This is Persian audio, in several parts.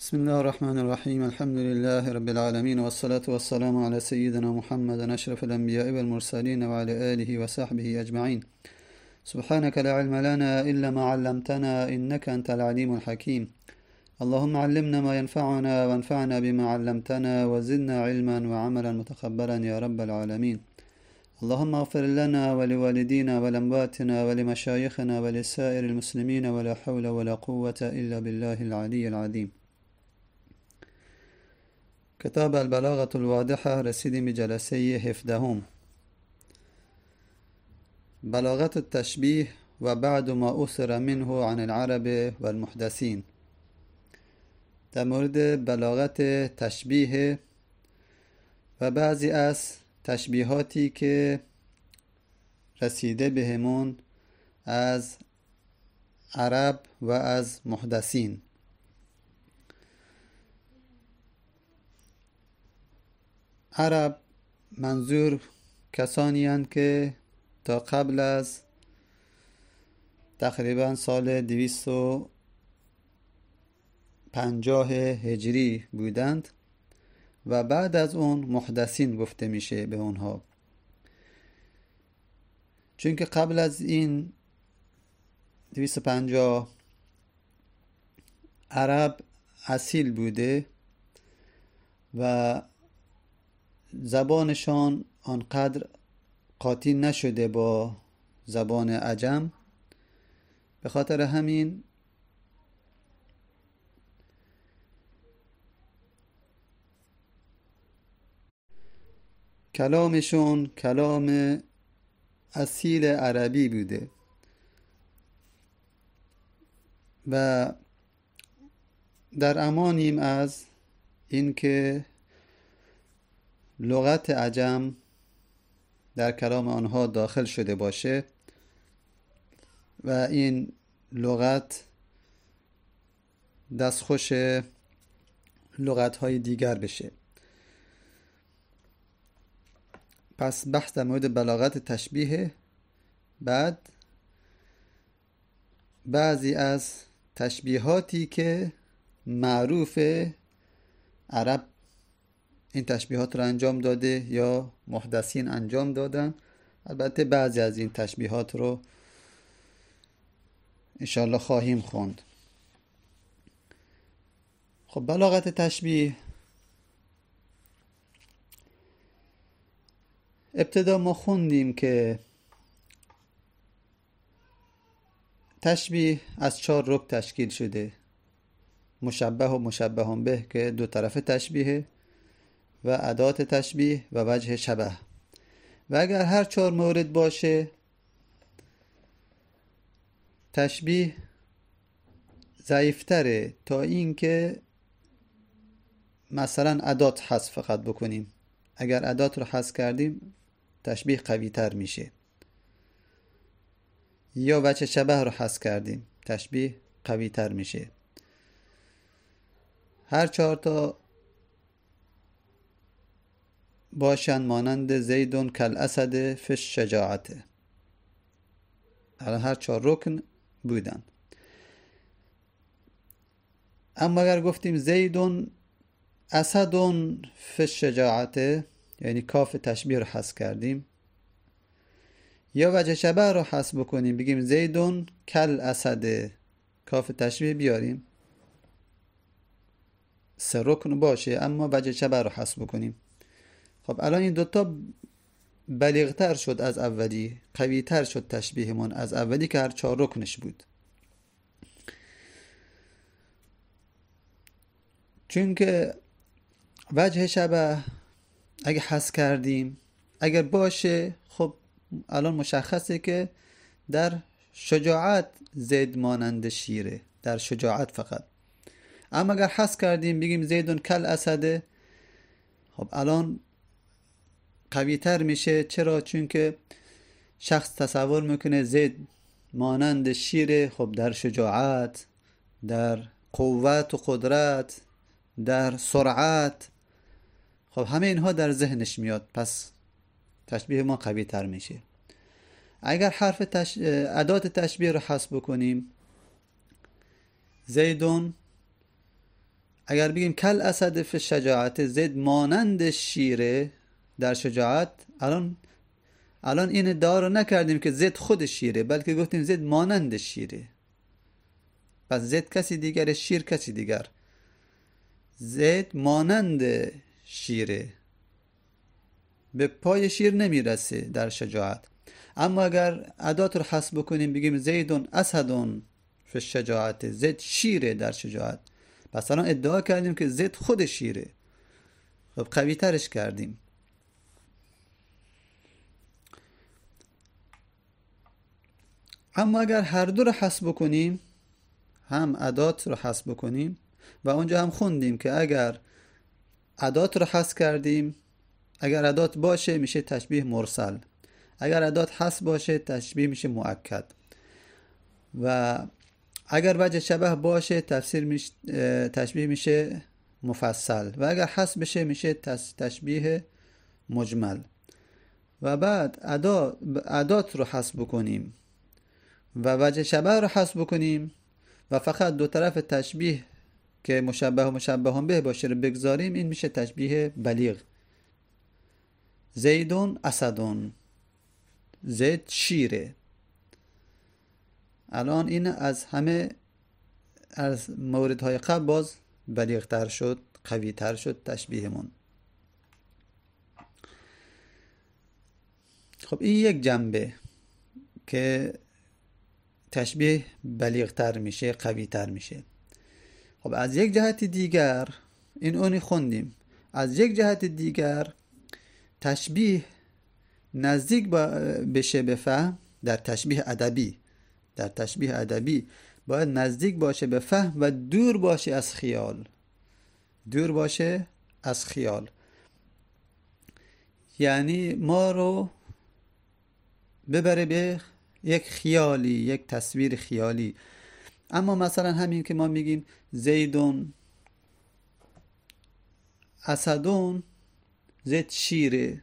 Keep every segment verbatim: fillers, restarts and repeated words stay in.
بسم الله الرحمن الرحيم. الحمد لله رب العالمين، والصلاة والسلام على سيدنا محمد أشرف الأنبياء والمرسلين وعلى آله وصحبه أجمعين. سبحانك لا علم لنا إلا ما علمتنا إنك أنت العليم الحكيم. اللهم علمنا ما ينفعنا وانفعنا بما علمتنا وزدنا علما وعملا متقبلا يا رب العالمين. اللهم اغفر لنا ولوالدينا ولأمواتنا ولمشايخنا ولسائر المسلمين، ولا حول ولا قوة إلا بالله العلي العظيم. کتاب البلاغة الواضحة رسیدیم به جلسه هفدهم. بلاغت التشبیه و بعد ما اثر منه عن العرب والمحدثین. در مورد بلاغت تشبیه و بعضی از تشبیهاتی که رسیده بهمون از عرب و از محدثین. عرب منظور کسانی هستند که تا قبل از تقریبا سال دویست و پنجاه هجری بودند و بعد از اون محدثین گفته میشه به اونها، چون که قبل از این دویست و پنجاه عرب اصیل بوده و زبانشان آنقدر قاطی نشده با زبان عجم. به خاطر همین کلامشون کلام اصیل عربی بوده و در امانیم از اینکه لغت عجم در کلام آنها داخل شده باشه و این لغت دستخوش لغت‌های دیگر بشه. پس بحث در مورد بلاغت تشبیه. بعد بعضی از تشبیهاتی که معروف عرب این تشبیهات رو انجام داده یا محدثین انجام دادن. البته بعضی از این تشبیهات رو انشاءالله خواهیم خوند. خب بلاغت تشبیه، ابتدا ما خوندیم که تشبیه از چهار رکن تشکیل شده: مشبه و مشبه به که دو طرف تشبیه و ادات تشبیه و وجه شبه. و اگر هر چهار مورد باشه تشبیه ضعیفتره تا این که مثلا ادات حذف فقط بکنیم. اگر ادات رو حذف کردیم تشبیه قوی تر میشه، یا وجه شبه رو حذف کردیم تشبیه قوی تر میشه. هر چهار تا باشن مانند زیدون کل اسد فی الشجاعت. الان هر چهار رکن بودن. اما اگر گفتیم زیدون اسدون فی الشجاعت، یعنی کاف تشبیه رو حذف کردیم، یا وجه شبه رو حذف بکنیم بگیم زیدون کل اسد، کاف تشبیه بیاریم سه رکن باشه اما وجه شبه رو حذف بکنیم. خب الان این دوتا بلیغتر شد از اولی، قوی تر شد تشبیهمون از اولی که هر چهار رکنش بود. چون که وجه شبه اگه حذف کردیم اگر باشه خب الان مشخصه که در شجاعت زید مانند شیره، در شجاعت فقط. اما اگر حذف کردیم بگیم زیدون کل اسده، خب الان قوی تر میشه. چرا؟ چون که شخص تصور میکنه زید مانند شیره، خب در شجاعت، در قوت و قدرت، در سرعت، خب همه اینها در ذهنش میاد، پس تشبیه ما قوی تر میشه. اگر حرف تش... ادات تشبیه رو حذف بکنیم زیدون اگر بگیم کل اسد فی شجاعت، زید مانند شیره در شجاعت، الان الان این ادعا رو نکردیم که زید خود شیره، بلکه گفتیم زید مانند شیره. پس زید کسی دیگر، شیر کسی دیگر. زید مانند شیره، به پای شیر نمیرسه در شجاعت. اما اگر ادات رو حذف بکنیم بگیم زیدون اسدون فی الشجاعت، زید شیره در شجاعت، پس الان ادعا کردیم که زید خود شیره. خب قوی ترش کردیم. اما اگر هر دو رو حذف بکنیم، هم ادات رو حذف بکنیم و اونجا هم خوندیم که اگر ادات رو حذف کردیم، اگر ادات باشه میشه تشبیه مرسل، اگر ادات حذف باشه تشبیه میشه مؤکد، و اگر وجه شبه باشه تفسیر میشه تشبیه میشه مفصل، و اگر حذف بشه میشه تشبیه مجمل. و بعد ادا ادات رو حذف بکنیم و وجه شبه رو حذف بکنیم و فقط دو طرف تشبیه که مشبه و مشبه به باشه رو بگذاریم، این میشه تشبیه بلیغ. زیدون اسدون، زید شیره. الان این از همه از موردهای قبل باز بلیغ تر شد، قوی تر شد تشبیهمون. خب این یک جنبه که تشبیه بلیغ تر میشه، قوی تر میشه. خب از یک جهت دیگر، این اونی خوندیم، از یک جهت دیگر تشبیه نزدیک بشه به فهم در تشبیه ادبی، در تشبیه ادبی باید نزدیک باشه به فهم و دور باشه از خیال، دور باشه از خیال. یعنی ما رو ببره به یک خیالی، یک تصویر خیالی. اما مثلا همین که ما میگیم زیدون اسدون، زید شیره،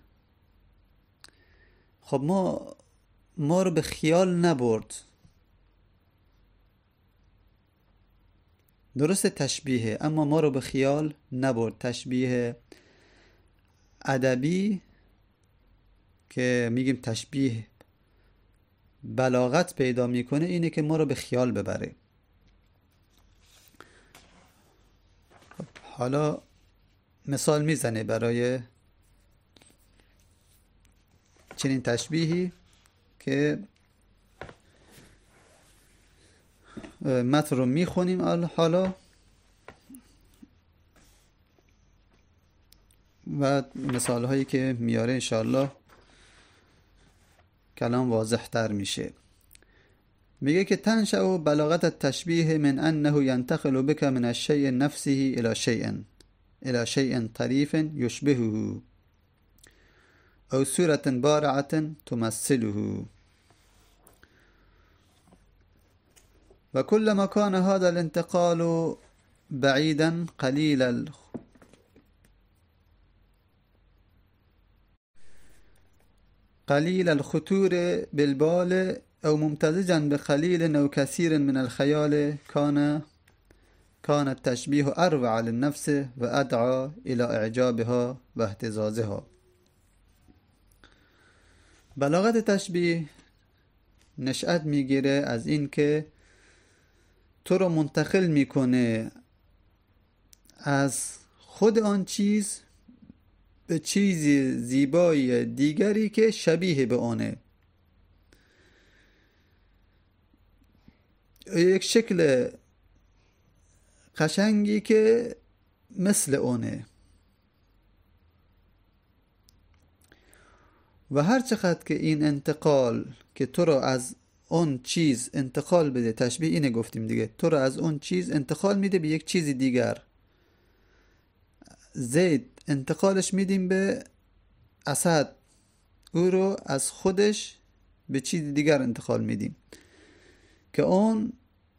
خب ما ما رو به خیال نبرد. درست تشبیه، اما ما رو به خیال نبرد. تشبیه ادبی که میگیم تشبیه بلاغت پیدا میکنه اینه که ما رو به خیال ببره. حالا مثال میزنه برای چنین تشبیهی که متن رو میخونیم حالا و مثال هایی که میاره انشاءالله کلام واضح تر میشه. میگه که تنشأ بلاغت التشبیه من انه ينتقل بك من الشيء نفسه الى شيء الى شيء طريف يشبهه او صورة بارعة تمثله، وكلما كان هذا الانتقال بعيدا قليل الخ... قليل الخطور بالبال أو ممتزجا بقليل أو كثير من الخيال كان كان التشبيه أروع للنفس وأدعى إلى إعجابها واهتزازها. بلاغت تشبیه نشأت میگیره از این که تو رو منتقل میکنه از خود آن چیز به چیزی زیبایی دیگری که شبیه به آنه، یک شکل قشنگی که مثل آنه. و هر چقدر که این انتقال که تو رو از اون چیز انتقال بده، تشبیه اینه گفتیم دیگه، تو رو از اون چیز انتقال میده به یک چیز دیگر. زید انتقالش میدیم به اسد، او رو از خودش به چیز دیگر انتقال میدیم که اون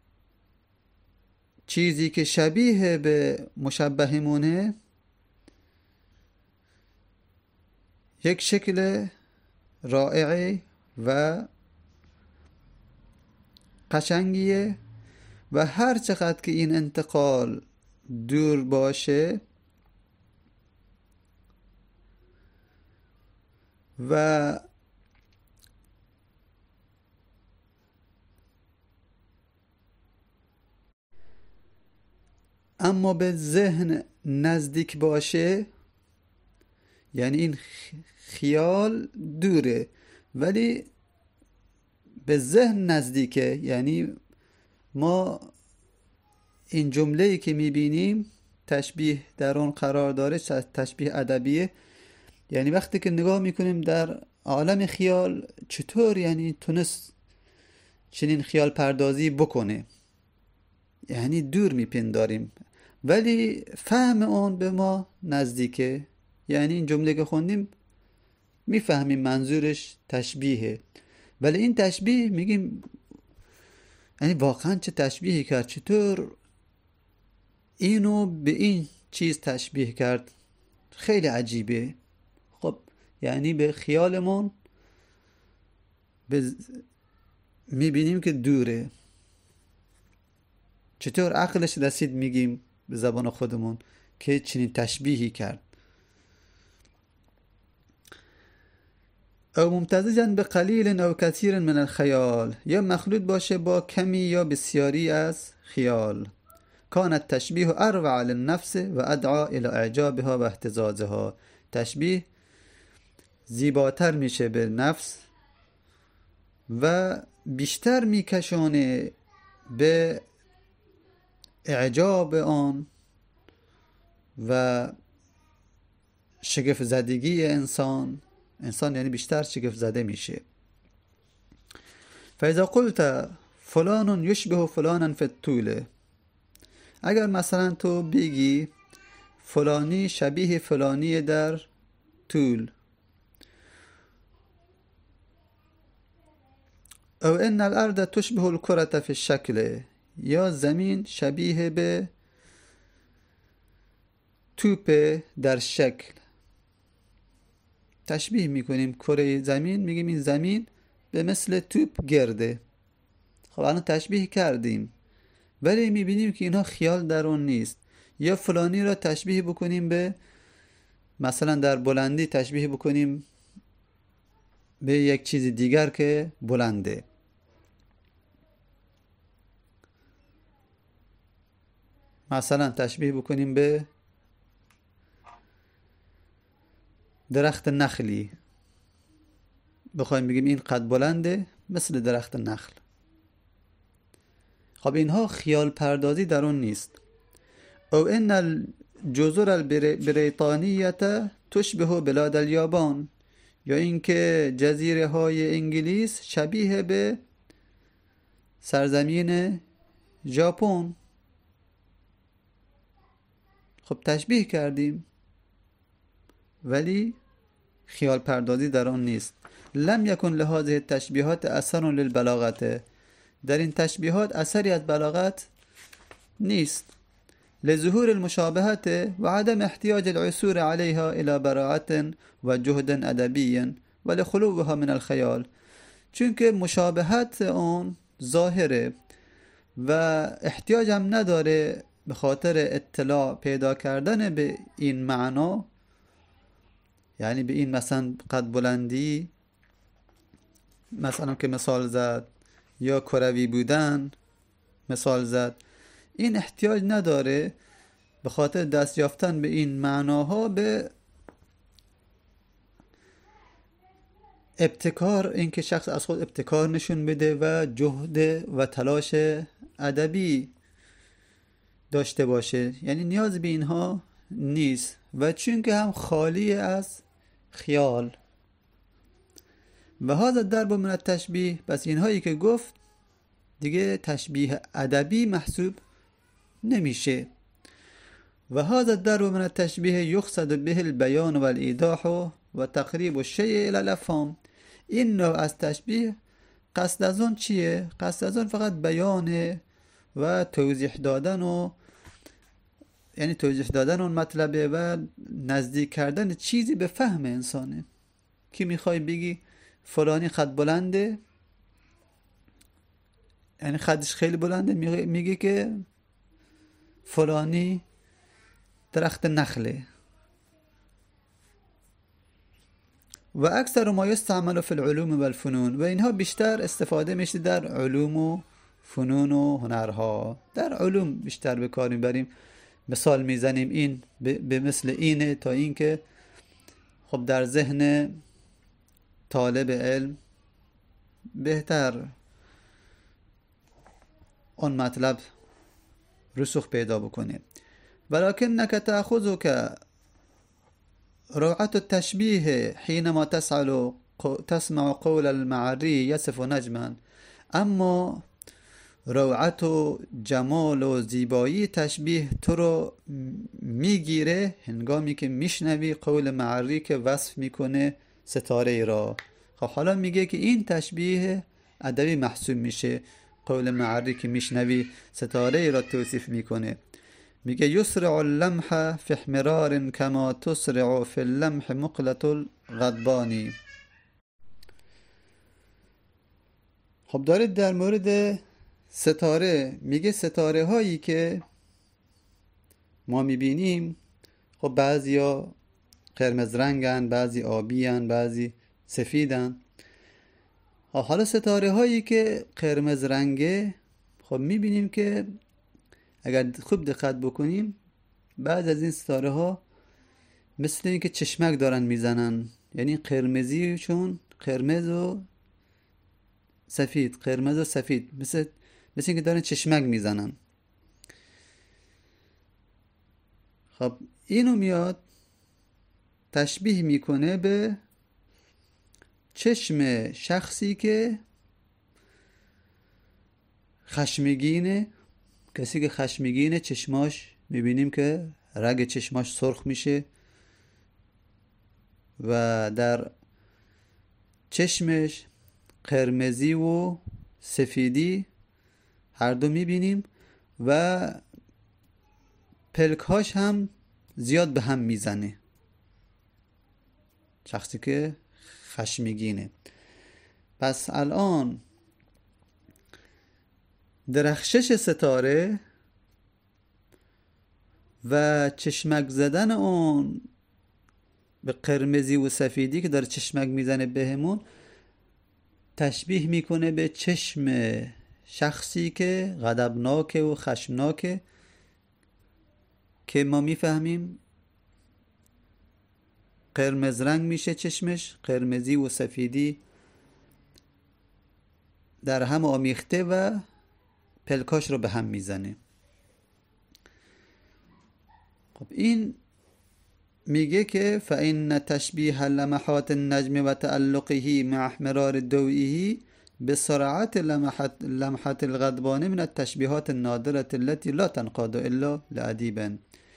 چیزی که شبیه به مشبهمونه یک شکل رائعی و قشنگیه. و هر چقدر که این انتقال دور باشه و اما به ذهن نزدیک باشه، یعنی این خیال دوره ولی به ذهن نزدیکه. یعنی ما این جمله‌ای که میبینیم تشبیه در اون قرار داره، تشبیه ادبیه. یعنی وقتی که نگاه میکنیم در عالم خیال چطور یعنی تونست چنین خیال پردازی بکنه، یعنی دور میپنداریم ولی فهم اون به ما نزدیکه. یعنی این جمله که خوندیم میفهمیم منظورش تشبیهه، ولی این تشبیه میگیم یعنی واقعا چه تشبیهی کرد، چطور اینو به این چیز تشبیه کرد، خیلی عجیبه. خب یعنی به خیالمون به میبینیم که دوره، چطور عقلش رسید میگیم به زبان خودمون که چنین تشبیهی کرد. او ممتزجا به قلیل او کثیر من الخیال، یا مخلوط باشه با کمی یا بسیاری از خیال. کان التشبیه اروع للنفس و ادعا الى اعجابها و اهتزازها. تشبیه زیباتر میشه به نفس و بیشتر میکشونه به اعجاب آن و شگفت زدگی انسان. انسان یعنی بیشتر شگفت زده میشه. فاذا قلت فلان یشبه فلانا فی الطول، اگر مثلا تو بگی فلانی شبیه فلانی در طول، او ان الارض تشبه الكرة فی الشکل، یا زمین شبیه به توپ در شکل. تشبیه میکنیم کره زمین، میگیم این زمین به مثل توپ گرده. خب الان تشبیه کردیم ولی میبینیم که اینها خیال در اون نیست. یا فلانی را تشبیه بکنیم به مثلا در بلندی تشبیه بکنیم به یک چیز دیگر که بلنده. مثلا تشبیه بکنیم به درخت نخلی، بخوایم بگیم این قد بلنده مثل درخت نخل. خب اینها خیال پردازی در اون نیست. او ان الجزر البریطانیه تشبه بلاد الیابان، یا اینکه جزیره های انگلیس شبیه به سرزمین ژاپن. خب تشبیه کردیم ولی خیال پردازی در آن نیست. لم یکن لهذه التشبیهات اثر للبلاغت، در این تشبیهات اثری از بلاغت نیست. لظهور المشابهت و عدم احتیاج العثور علیها الى براعت و جهد ادبی و لخلوها من الخیال، چون که مشابهت اون ظاهره و احتیاج هم نداره به خاطر اطلاع پیدا کردن به این معنا، یعنی به این مثلا قد بلندی مثلا که مثال زد، یا کروی بودن مثال زد، این احتیاج نداره به خاطر دست یافتن به این معناها به ابتکار، اینکه شخص از خود ابتکار نشون بده و جهد و تلاش ادبی داشته باشه، یعنی نیاز به اینها نیست و چون که هم خالی از خیال. و هذا درب من التشبیه، پس اینهایی که گفت دیگه تشبیه ادبی محسوب نمیشه. و هذا الدرب من التشبیه یقصد به البیان و الایضاح و تقریب الشیء الی الافهام. این نوع از تشبیه قصد از اون چیه؟ قصد از اون فقط بیانه و توضیح دادن و یعنی توضیح دادن اون مطلبه و نزدیک کردن چیزی به فهم انسانه. کی میخوای بگی فلانی خد بلنده، یعنی خدش خیلی بلنده، میگی که فلانی درخت نخله. و اکثر ما یستعمل فی العلوم و الفنون، و اینها بیشتر استفاده میشه در علوم و فنون و هنرها. در علوم بیشتر به کار میبریم، مثال میزنیم این به مثل اینه، تا اینکه خب در ذهن طالب علم بهتر اون مطلب رسوخ پیدا بکنه. ولكنك تأخذك روعة التشبيه حينما تسأل تسمع قول المعري يصف نجما، اما روعت و جمال و زیبایی تشبیه تو رو میگیره هنگامی که میشنوی قول معری که وصف میکنه ستاره را. خب حالا میگه که این تشبیه ادبی محسوب میشه. قول معری که میشنوی ستاره را توصیف میکنه، میگه یسرع اللمح فی احمرار کما تسرع فی اللمح مقلة الغضبان. خب داره در مورد ستاره میگه ستاره هایی که ما میبینیم خب بعضی ها قرمز رنگن، بعضی آبیان، بعضی سفیدن. حالا ستاره هایی که قرمز رنگه خب میبینیم که اگر خوب دقت بکنیم بعض از این ستاره ها مثل این که چشمک دارن میزنن، یعنی قرمزی چون قرمز و سفید، قرمز و سفید، مثل مثل این که دارن چشمک میزنن. خب اینو میاد تشبیه میکنه به چشم شخصی که خشمگینه. کسی که خشمگینه چشماش میبینیم که رگ چشماش سرخ میشه و در چشمش قرمزی و سفیدی هر دو میبینیم و پلکاش هم زیاد به هم میزنه، شخصی که خشمگینه. پس الان درخشش ستاره و چشمک زدن اون به قرمزی و سفیدی که داره چشمک میزنه بهمون تشبیه میکنه به چشم شخصی که غضبناکه و خشمناکه، که ما میفهمیم قرمز رنگ میشه چشمش، قرمزی و سفیدی در هم آمیخته و پلکاش رو به هم میزنه. خب این میگه که فإن تشبیه لمحات النجم و تعلقه مع احمرار ضوئه بسرعت لمحات لمحات الغضبان من التشبیهات النادرة التي لا تنقاد الا لأدیب.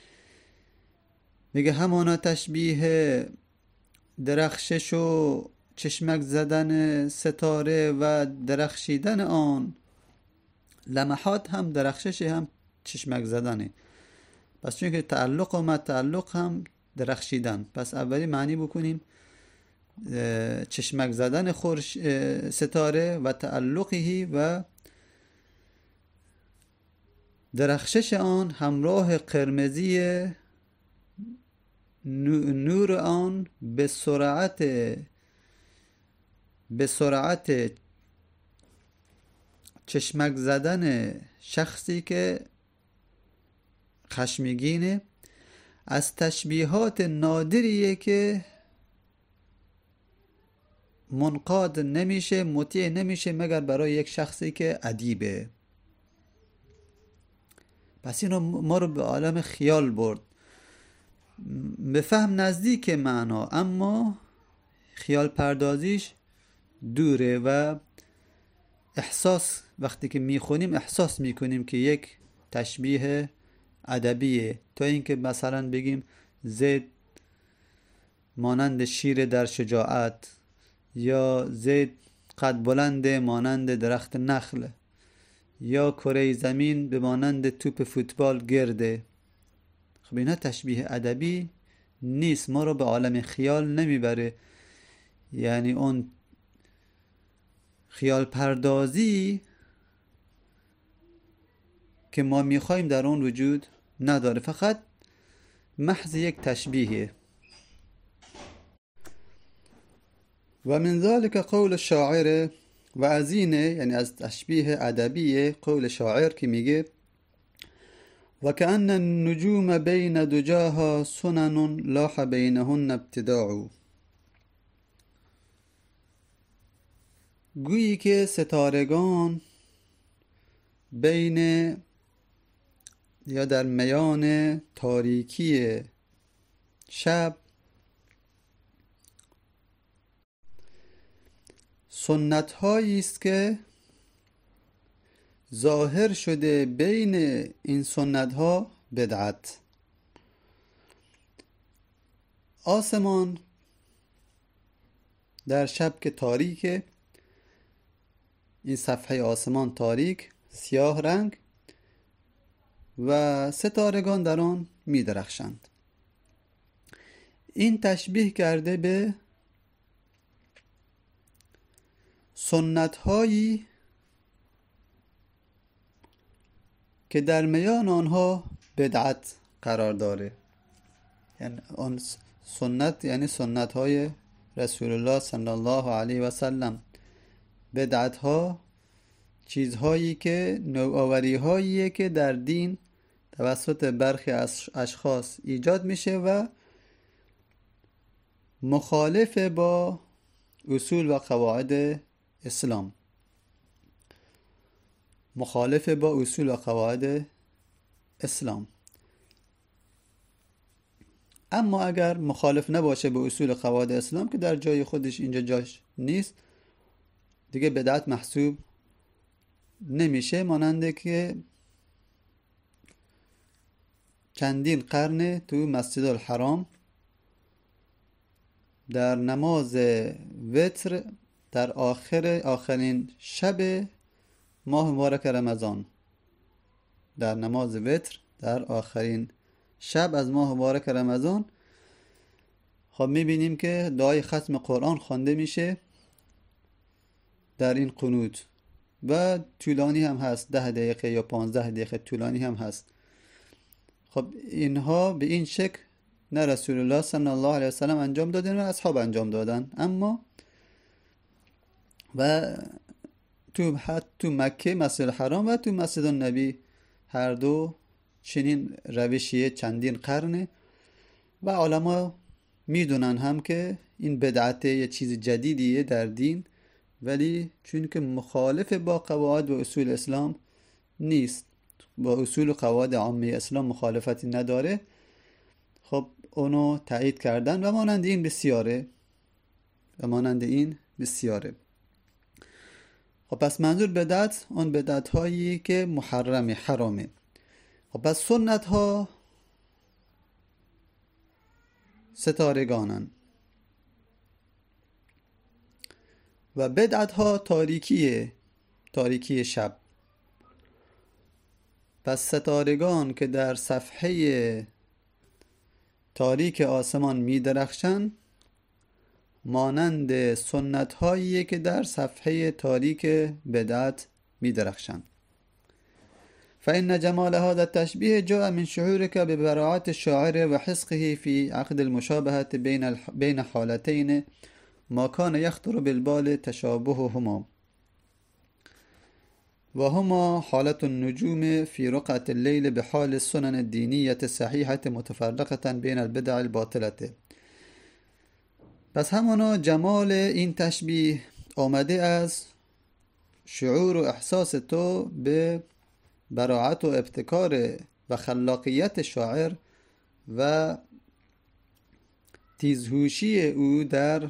میگه همانا تشبیه درخشش و چشمک زدن ستاره و درخشیدن آن، لمحات هم درخشش هم چشمک زدنه. پس چون که تعلق و مع تعلق هم درخشیدن، پس اولی معنی بکنیم چشمک زدن خورش ستاره و تعلقی و درخشش آن همراه قرمزی نور آن به سرعت به سرعت چشمک زدن شخصی که خشمگینه از تشبیهات نادریه که منقاد نمیشه، مطیع نمیشه مگر برای یک شخصی که ادیبه. پس اینو ما رو به عالم خیال برد، به فهم نزدیک معنا اما خیال پردازیش دوره و احساس وقتی که میخونیم احساس میکنیم که یک تشبیه ادبیه. تا اینکه مثلا بگیم زید مانند شیر در شجاعت، یا زید قد بلند مانند درخت نخل، یا کره زمین به مانند توپ فوتبال گرده. خب اینا تشبیه ادبی نیست، ما رو به عالم خیال نمیبره. یعنی اون خیال پردازی که ما میخوایم در اون وجود نداره، فقط محض یک تشبیه. و من ذلك قول الشاعر، و از اینه یعنی از تشبیه ادبی قول شاعر که میگه و کأن النجوم بین دجاها سنن لاح بینهن ابتداع، گویی که ستارگان بین یا در میان تاریکی شب سنت هایی است که ظاهر شده بین این سنت ها بدعت. آسمان در شب که تاریکه، این صفحه آسمان تاریک سیاه رنگ و ستارگان در آن می درخشند. این تشبیه کرده به سنت هایی که در میان آنها بدعت قرار داره. یعنی آن سنت یعنی سنت های رسول الله صلی الله علیه و سلم. بدعت ها چیزهایی که نوآوری هاییه که در دین توسط برخی اشخاص ایجاد میشه و مخالف با اصول و قواعد اسلام، مخالف با اصول و قواعد اسلام. اما اگر مخالف نباشه با اصول و قواعد اسلام که در جای خودش اینجا جاش نیست، دیگه بدعت محسوب نمیشه. ماننده که چندین قرن تو مسجد الحرام در نماز وتر در آخر آخرین شب ماه مبارک رمضان، در نماز وتر در آخرین شب از ماه مبارک رمضان، خب میبینیم که دعای ختم قرآن خوانده میشه در این قنوت و طولانی هم هست، ده دقیقه یا پانزده دقیقه طولانی هم هست. خب اینها به این شکل نه رسول الله صلی الله علیه وسلم انجام دادن و اصحاب انجام دادن. اما و تو حتی تو مکه مسجد الحرام و تو مسجد النبی هر دو چنین روشیه چندین قرنه و علما میدونن هم که این بدعت یه چیز جدیدیه در دین، ولی چون که مخالف با قواعد و اصول اسلام نیست، با اصول و قواعد عامه اسلام مخالفتی نداره، خب اونو تایید کردن و مانند این بسیاره و مانند این بسیاره. خب پس منظور بدعت اون بدعت هایی که محرمه، حرامه. خب پس سنت ها ستارگانن و بدعت ها تاریکیه، تاریکی شب. پس ستارگان که در صفحه تاریک آسمان می درخشن مانند سنت هایی که در صفحه تاریک بدعت می درخشن. فإن جمال هذا التشبيه جاء من شعورك ببراعة الشاعر وحسقه في عقد المشابهة بين الح... بين حالتين ما كان يخطر بالبال تشابههما، وهما حالة النجوم في رقعة الليل بحال السنن الدينية الصحيحة متفرقة بين البدع الباطلة. پس همانا جمال این تشبیه آمده از شعور و احساس تو به براعت و ابتکار و خلاقیت شاعر و تیزهوشی او در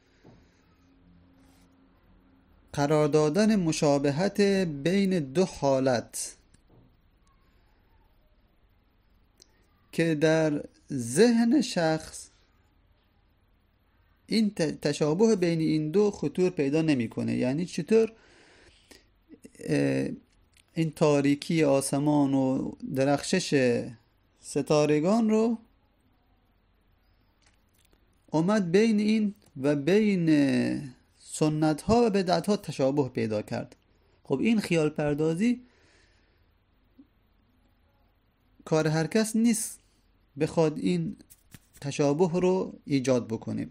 قرار دادن مشابهت بین دو حالت که در ذهن شخص این تشابه بین این دو خطور پیدا نمیکنه. یعنی چطور این تاریکی آسمان و درخشش ستارگان رو اومد بین این و بین سنت ها و بدعت ها تشابه پیدا کرد. خب این خیال پردازی کار هر کس نیست بخواد این تشابه رو ایجاد بکنه.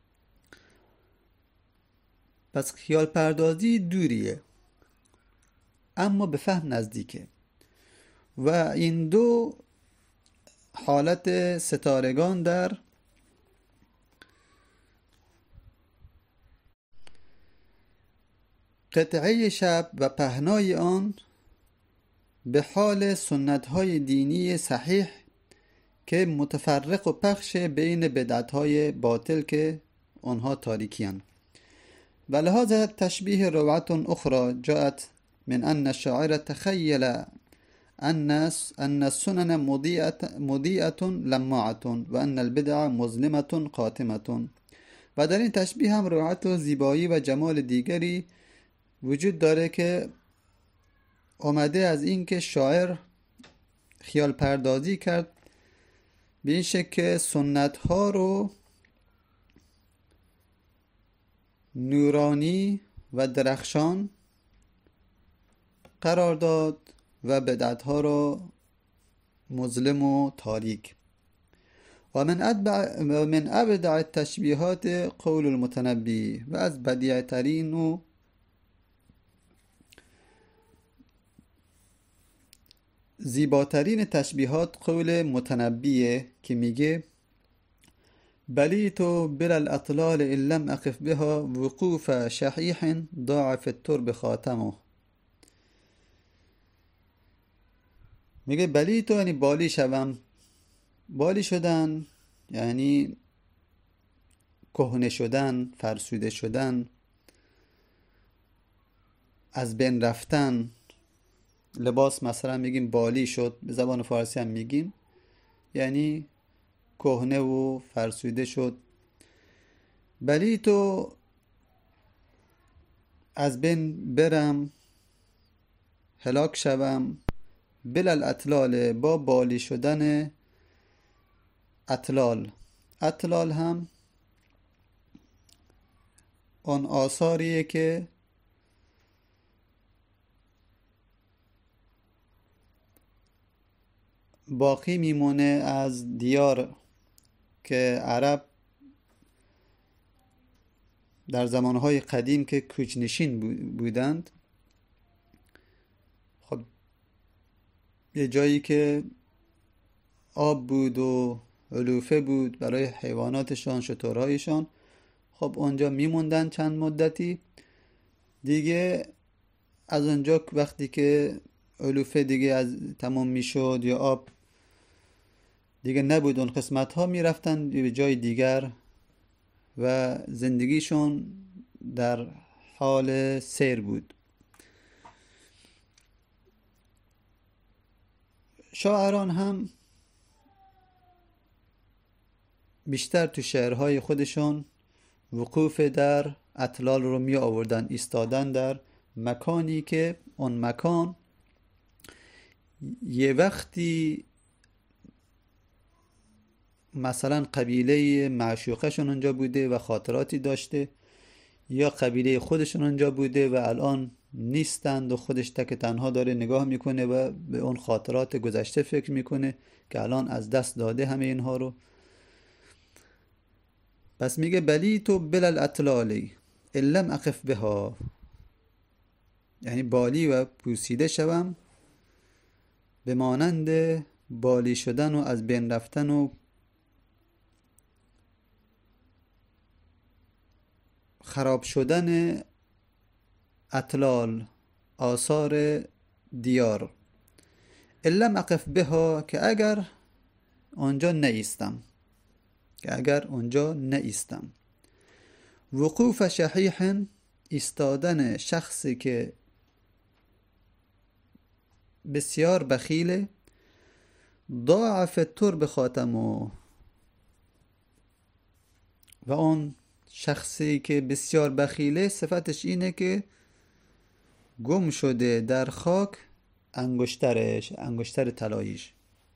پس خیال پردازی دوریه اما به فهم نزدیکه و این دو حالت ستارگان در قطعه شب و پهنای آن به حال سنت‌های دینی صحیح که متفرق و پخش بین بدعت‌های باطل که آنها تاریکی‌اند. و لهذا تشبیه روعة أخرى جاءت من أن الشاعر تخيل أن أن السنن مضيئة مضيئة لماعة وأن البدع مظلمة قاتمة. و در این تشبیه هم روعت و زیبایی و جمال دیگری وجود داره که آمده از این که شاعر خیال پردازی کرد به این شکل که سنت ها رو نورانی و درخشان قرار داد و بدعت ها رو مظلم و تاریک. و من ادبع و من ابدع التشبیهات قول المتنبی، و از بدیع ترین و زیباترین تشبیهات قول متنبیه که میگه بلیتو بلا الاطلال ان لم اقف بها وقوف شحیح ضاعف الترب خاتمه. میگه بلیتو یعنی بالی شوم، بالی شدن یعنی کهنه شدن، فرسوده شدن، از بین رفتن. لباس مثلا میگیم بالی شد، به زبان فارسی هم میگیم یعنی کهنه و فرسوده شد. بلی تو از بین برم، هلاک شوم، بلا الاطلال با بالی شدن اطلال. اطلال هم آن آثاریه که باقی میمونه از دیار که عرب در زمانهای قدیم که کوچنشین بودند، خب یه جایی که آب بود و علوفه بود برای حیواناتشان، شترهایشان، خب اونجا میموندن چند مدتی دیگه. از اونجا وقتی که علوفه دیگه از تمام میشد یا آب دیگه نبود اون قسمت ها، میرفتن به جای دیگر و زندگیشون در حال سیر بود. شاعران هم بیشتر تو شعرهای خودشون وقوف در اطلال رو می آوردن، ایستادن در مکانی که اون مکان یه وقتی مثلا قبیله معشوقشون اونجا بوده و خاطراتی داشته، یا قبیله خودشون اونجا بوده و الان نیستند و خودش تک تنها داره نگاه میکنه و به اون خاطرات گذشته فکر میکنه که الان از دست داده همه اینها رو. پس میگه بلی تو بلا الاطلالی ان لم اقف بها، یعنی بالی و پوسیده شوم به مانند بالی شدن و از بین رفتن و خراب شدن اطلال، آثار دیار. ان لم اقف بها که اگر آنجا نیستم، که اگر اونجا نیستم. وقوف شحیح ایستادن شخصی که بسیار بخیله. ضاعف الترب خاتمه، و اون شخصی که بسیار بخیله صفتش اینه که گم شده در خاک انگشترش، انگشتر طلاییش.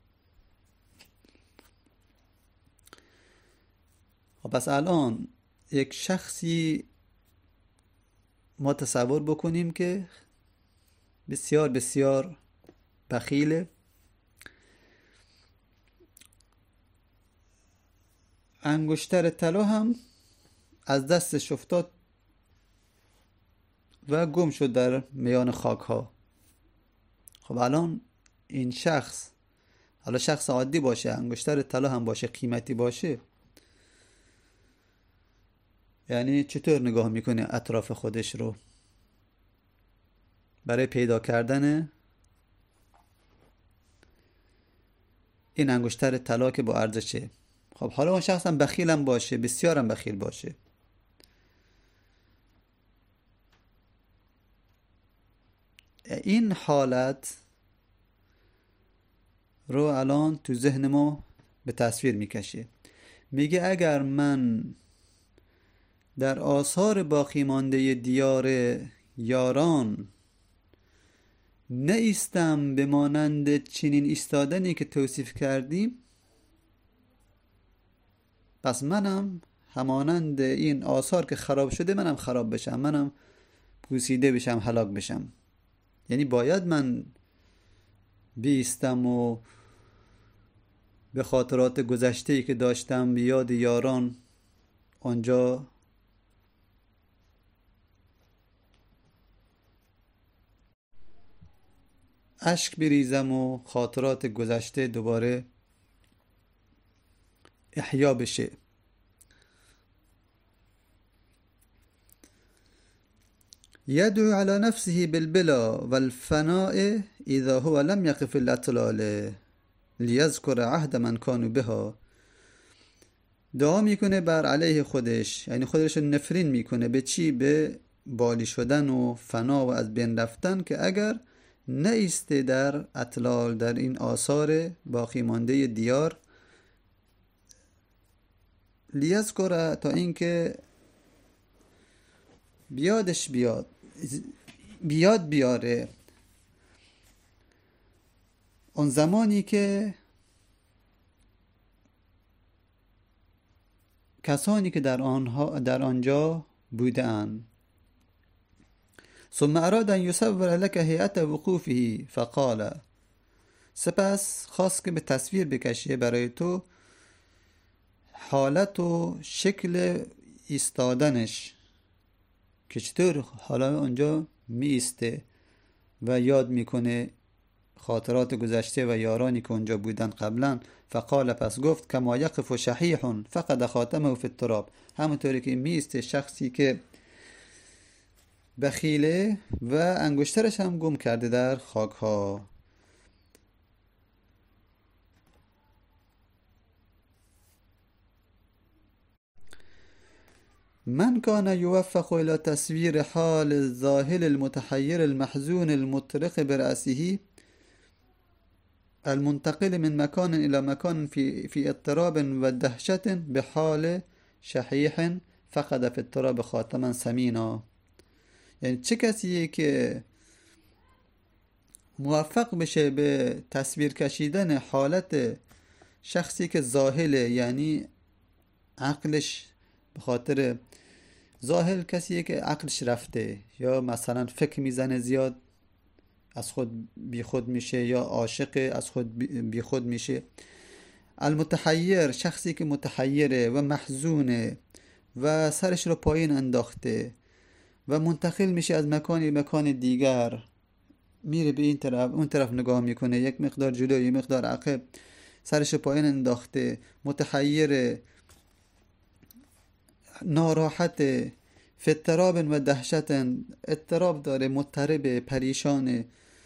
خب پس الان یک شخصی ما تصور بکنیم که بسیار بسیار بخیله انگشتر طلا هم از دستش افتاد و گم شد در میان خاک ها. خب الان این شخص، حالا شخص عادی باشه، انگشتر طلا هم باشه، قیمتی باشه، یعنی چطور نگاه میکنه اطراف خودش رو برای پیدا کردن این انگشتر طلا که با ارزشه؟ خب حالا اون شخص هم بخیل هم باشه، بسیار هم بخیل باشه، این حالت رو الان تو ذهن ما به تصویر میکشه. میگه اگر من در آثار باقی مانده دیار یاران نیستم به مانند چنین ایستادنی که توصیف کردیم، پس منم همانند این آثار که خراب شده منم خراب بشم، منم پوسیده بشم، هلاک بشم. یعنی باید من بیستم و به خاطرات گذشته‌ای که داشتم، به یاد یاران آنجا اشک بریزم و خاطرات گذشته دوباره احیا بشه. يدعو على نفسه بالبلا والفناء إذا هو لم يقف الأطلال لیذکر عهد من کانوا بها. دعا میکنه بر علیه خودش، یعنی خودش نفرین میکنه به چی؟ به بالی شدن و فنا و از بین رفتن، که اگر نیسته در اطلال، در این آثار باقی مانده دیار، لیذکر، تا اینکه بیادش بیاد بیاد بیاره اون زمانی که کسانی که در آنها در آنجا بودند. ثم اراد ان یصور لك هیئت وقوفه فقال، سپس خواست که به تصویر بکشه برای تو حالت و شکل ایستادنش، که چطور حالا اونجا می ایسته و یاد میکنه خاطرات گذشته و یارانی که اونجا بودن قبلا. فقال، پس گفت، کما یقف شحیح فقد خاتمه فی التراب، همونطوری که میسته شخصی که بخیله و انگشترش هم گم کرده در خاک ها. من کان یوفق الى تصویر حال الذاهل المتحیر المحزون المطرق برأسه المنتقل من مكان إلى مكان في في اضطراب ودهشة بحال شحيح فقد في التراب خاتما ثمينا. یعنی چه کسیه که موفق بشه به تصویر کشیدن حالت شخصی که ذاهله، یعنی عقلش به خاطر ذاهل کسیه که عقلش رفته، یا مثلا فکر میزنه زیاد از خود بی خود میشه، یا عاشق از خود بی خود میشه. المتحیر، شخصی که متحیره و محزونه و سرش رو پایین انداخته و منتقل میشه از مکانی مکان دیگر، میره به این طرف اون طرف نگاه میکنه، یک مقدار جلو یک مقدار عقب، سرش پایین انداخته، متحیره، ناراحت، فی اضطراب و دهشت، اضطراب داره، مضطرب، پریشانه،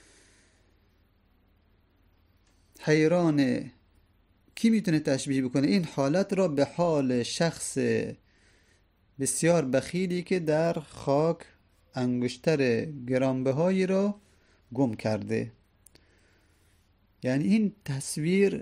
حیرانه. کی میتونه تشبیه بکنه این حالت را به حال شخص بسیار بخیلی که در خاک انگشتر گرانبهایی را گم کرده؟ یعنی این تصویر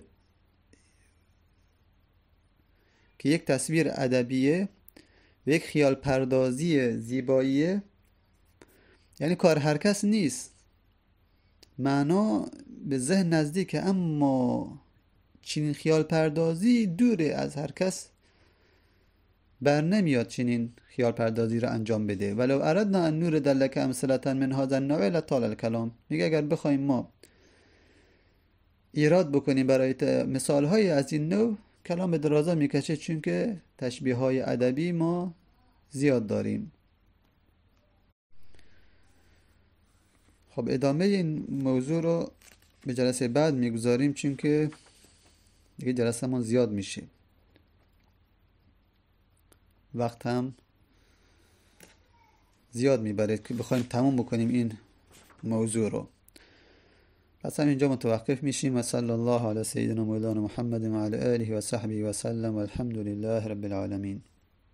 که یک تصویر ادبیه و یک خیال پردازی زیباییه، یعنی کار هر کس نیست، معنا به ذهن نزدیکه، اما چنین خیال پردازی دوره از هر کس، بر نمیاد چنین خیال پردازی را انجام بده. ولو اردنا ان نورد لک امثلة من هذا النوع لطال الکلام. میگه اگر بخوایم ما ایراد بکنیم برای مثال های از این نوع کلام به درازا میکشه، چون که تشبیه های ادبی ما زیاد داریم. خب ادامه این موضوع رو به جلسه بعد میگذاریم، چون که دیگه جلسه ما زیاد میشه، وقت هم زیاد میبره که بخوایم تموم بکنیم این موضوع رو. پس هم اینجا متوقف میشیم. و صلی الله علی سیدنا مولانا محمد و علی آله و صحبه و سلم و الحمد لله رب العالمین.